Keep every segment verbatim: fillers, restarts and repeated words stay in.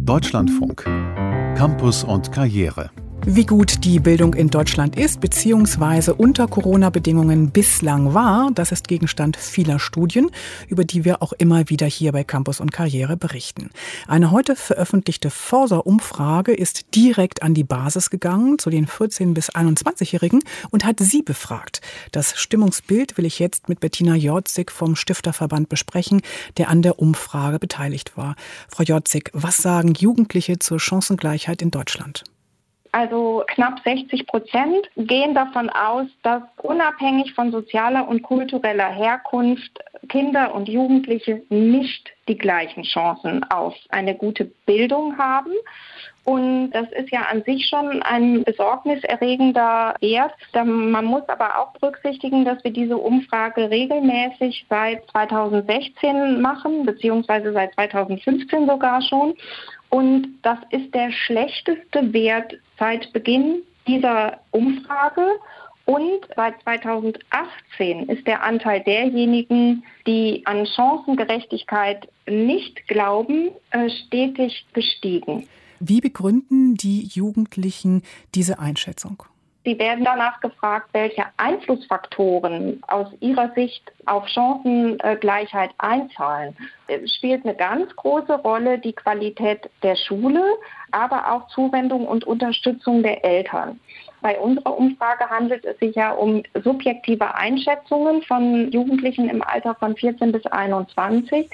Deutschlandfunk. Campus und Karriere. Wie gut die Bildung in Deutschland ist bzw. unter Corona-Bedingungen bislang war, das ist Gegenstand vieler Studien, über die wir auch immer wieder hier bei Campus und Karriere berichten. Eine heute veröffentlichte Forsa-Umfrage ist direkt an die Basis gegangen, zu den vierzehn- bis einundzwanzigjährigen, und hat sie befragt. Das Stimmungsbild will ich jetzt mit Bettina Jorzig vom Stifterverband besprechen, der an der Umfrage beteiligt war. Frau Jorzig, was sagen Jugendliche zur Chancengleichheit in Deutschland? Also knapp sechzig Prozent gehen davon aus, dass unabhängig von sozialer und kultureller Herkunft Kinder und Jugendliche nicht die gleichen Chancen auf eine gute Bildung haben. Und das ist ja an sich schon ein besorgniserregender Wert. Man muss aber auch berücksichtigen, dass wir diese Umfrage regelmäßig seit zweitausendsechzehn machen, beziehungsweise seit zweitausendfünfzehn sogar schon. Und das ist der schlechteste Wert seit Beginn dieser Umfrage. Und seit zweitausendachtzehn ist der Anteil derjenigen, die an Chancengerechtigkeit nicht glauben, stetig gestiegen. Wie begründen die Jugendlichen diese Einschätzung? Sie werden danach gefragt, welche Einflussfaktoren aus ihrer Sicht auf Chancengleichheit einzahlen. Es spielt eine ganz große Rolle die Qualität der Schule, aber auch Zuwendung und Unterstützung der Eltern. Bei unserer Umfrage handelt es sich ja um subjektive Einschätzungen von Jugendlichen im Alter von vierzehn bis einundzwanzig.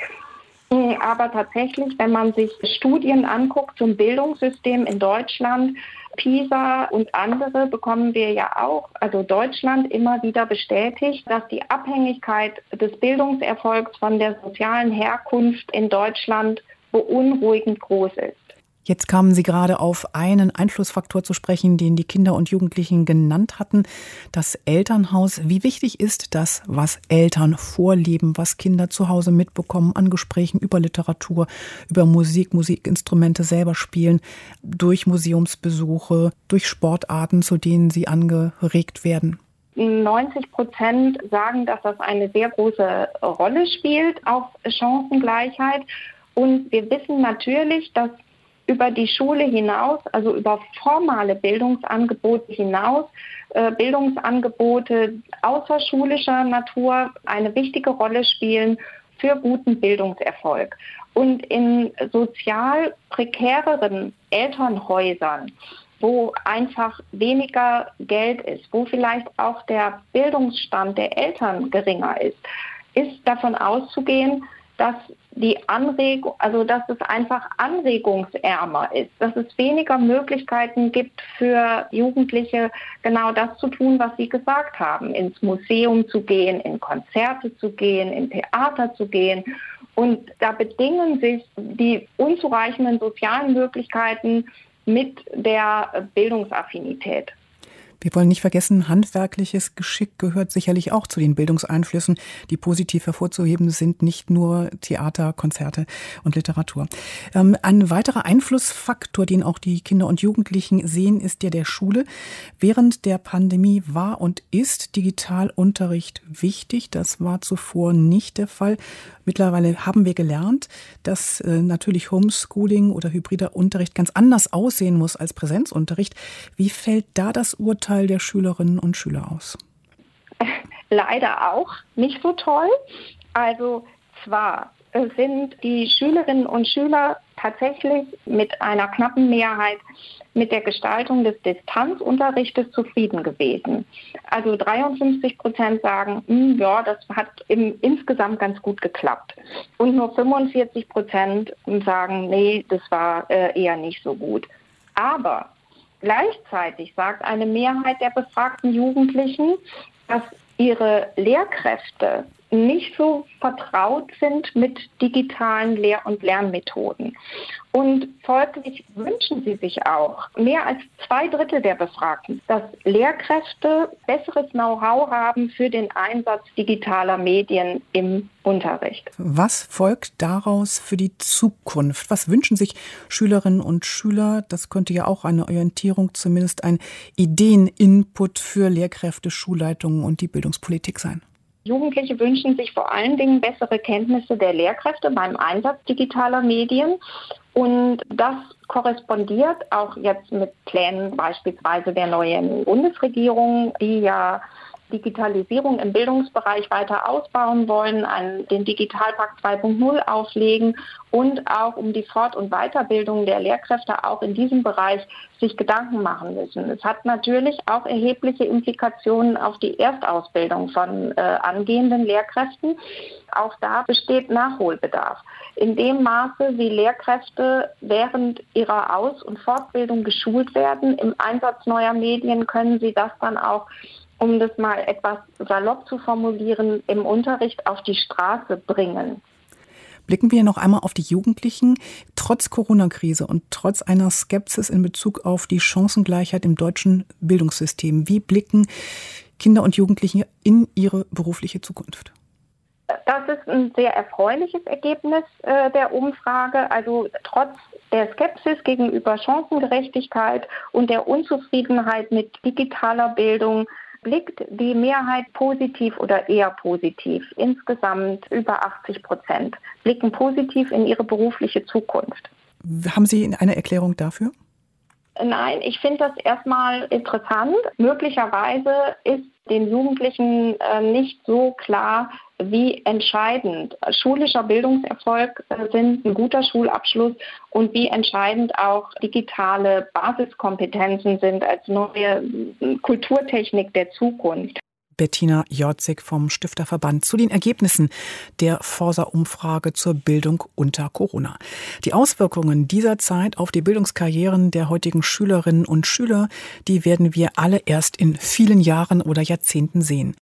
Aber tatsächlich, wenn man sich Studien anguckt zum Bildungssystem in Deutschland, PISA und andere, bekommen wir ja auch, also Deutschland, immer wieder bestätigt, dass die Abhängigkeit des Bildungserfolgs von der sozialen Herkunft in Deutschland beunruhigend groß ist. Jetzt kamen Sie gerade auf einen Einflussfaktor zu sprechen, den die Kinder und Jugendlichen genannt hatten, das Elternhaus. Wie wichtig ist das, was Eltern vorleben, was Kinder zu Hause mitbekommen an Gesprächen über Literatur, über Musik, Musikinstrumente selber spielen, durch Museumsbesuche, durch Sportarten, zu denen sie angeregt werden? neunzig Prozent sagen, dass das eine sehr große Rolle spielt auf Chancengleichheit. Und wir wissen natürlich, dass über die Schule hinaus, also über formale Bildungsangebote hinaus, äh, Bildungsangebote außerschulischer Natur eine wichtige Rolle spielen für guten Bildungserfolg. Und in sozial prekäreren Elternhäusern, wo einfach weniger Geld ist, wo vielleicht auch der Bildungsstand der Eltern geringer ist, ist davon auszugehen, dass die Anregung, also dass es einfach anregungsärmer ist, dass es weniger Möglichkeiten gibt für Jugendliche, genau das zu tun, was Sie gesagt haben, ins Museum zu gehen, in Konzerte zu gehen, in Theater zu gehen. Und da bedingen sich die unzureichenden sozialen Möglichkeiten mit der Bildungsaffinität. Wir wollen nicht vergessen, handwerkliches Geschick gehört sicherlich auch zu den Bildungseinflüssen, die positiv hervorzuheben sind, nicht nur Theater, Konzerte und Literatur. Ähm, ein weiterer Einflussfaktor, den auch die Kinder und Jugendlichen sehen, ist der der Schule. Während der Pandemie war und ist Digitalunterricht wichtig. Das war zuvor nicht der Fall. Mittlerweile haben wir gelernt, dass äh, natürlich Homeschooling oder hybrider Unterricht ganz anders aussehen muss als Präsenzunterricht. Wie fällt da das Urteil der Schülerinnen und Schüler aus? Leider auch nicht so toll. Also zwar sind die Schülerinnen und Schüler tatsächlich mit einer knappen Mehrheit mit der Gestaltung des Distanzunterrichtes zufrieden gewesen. Also dreiundfünfzig Prozent sagen, ja, das hat im, insgesamt ganz gut geklappt. Und nur fünfundvierzig Prozent sagen, nee, das war äh, eher nicht so gut. Aber gleichzeitig sagt eine Mehrheit der befragten Jugendlichen, dass ihre Lehrkräfte nicht so vertraut sind mit digitalen Lehr- und Lernmethoden. Und folglich wünschen sie sich auch, mehr als zwei Drittel der Befragten, dass Lehrkräfte besseres Know-how haben für den Einsatz digitaler Medien im Unterricht. Was folgt daraus für die Zukunft? Was wünschen sich Schülerinnen und Schüler? Das könnte ja auch eine Orientierung, zumindest ein Ideeninput für Lehrkräfte, Schulleitungen und die Bildungspolitik sein. Jugendliche wünschen sich vor allen Dingen bessere Kenntnisse der Lehrkräfte beim Einsatz digitaler Medien Und das korrespondiert auch jetzt mit Plänen beispielsweise der neuen Bundesregierung, die ja Digitalisierung im Bildungsbereich weiter ausbauen wollen, einen, den Digitalpakt zwei Punkt null auflegen und auch um die Fort- und Weiterbildung der Lehrkräfte auch in diesem Bereich sich Gedanken machen müssen. Es hat natürlich auch erhebliche Implikationen auf die Erstausbildung von äh, angehenden Lehrkräften. Auch da besteht Nachholbedarf. In dem Maße, wie Lehrkräfte während ihrer Aus- und Fortbildung geschult werden im Einsatz neuer Medien, können sie das dann auch, um das mal etwas salopp zu formulieren, im Unterricht auf die Straße bringen. Blicken wir noch einmal auf die Jugendlichen. Trotz Corona-Krise und trotz einer Skepsis in Bezug auf die Chancengleichheit im deutschen Bildungssystem, wie blicken Kinder und Jugendliche in ihre berufliche Zukunft? Das ist ein sehr erfreuliches Ergebnis äh, der Umfrage. Also trotz der Skepsis gegenüber Chancengerechtigkeit und der Unzufriedenheit mit digitaler Bildung blickt die Mehrheit positiv oder eher positiv. Insgesamt über achtzig Prozent blicken positiv in ihre berufliche Zukunft. Haben Sie eine Erklärung dafür? Nein, ich finde das erstmal interessant. Möglicherweise ist den Jugendlichen äh, nicht so klar, wie entscheidend schulischer Bildungserfolg äh, sind, ein guter Schulabschluss und wie entscheidend auch digitale Basiskompetenzen sind als neue Kulturtechnik der Zukunft. Bettina Jorzig vom Stifterverband zu den Ergebnissen der Forsa-Umfrage zur Bildung unter Corona. Die Auswirkungen dieser Zeit auf die Bildungskarrieren der heutigen Schülerinnen und Schüler, die werden wir alle erst in vielen Jahren oder Jahrzehnten sehen.